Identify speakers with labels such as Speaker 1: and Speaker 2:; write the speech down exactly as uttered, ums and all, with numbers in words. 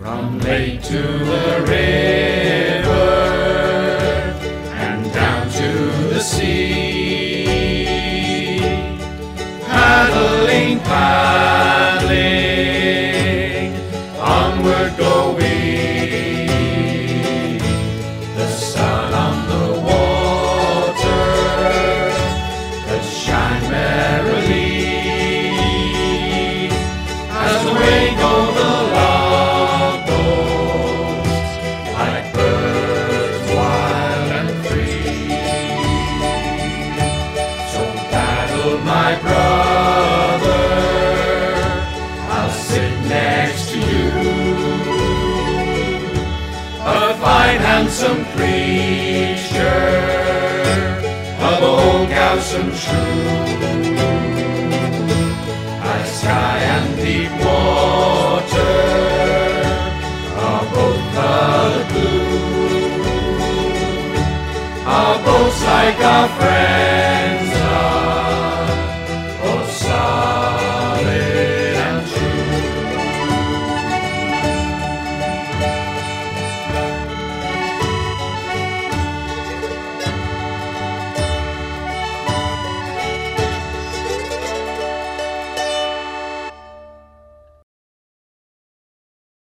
Speaker 1: From lake to the river and down to the sea, paddling, paddling, onward go we. The sun on the water does shine merrily, as away go the log-boats, like birds wild and free. So paddle, my brother, I'll sit next to you. A fine handsome creature of old Gowsome shrew, high sky and deep water are both colored blue. Our boats like our friends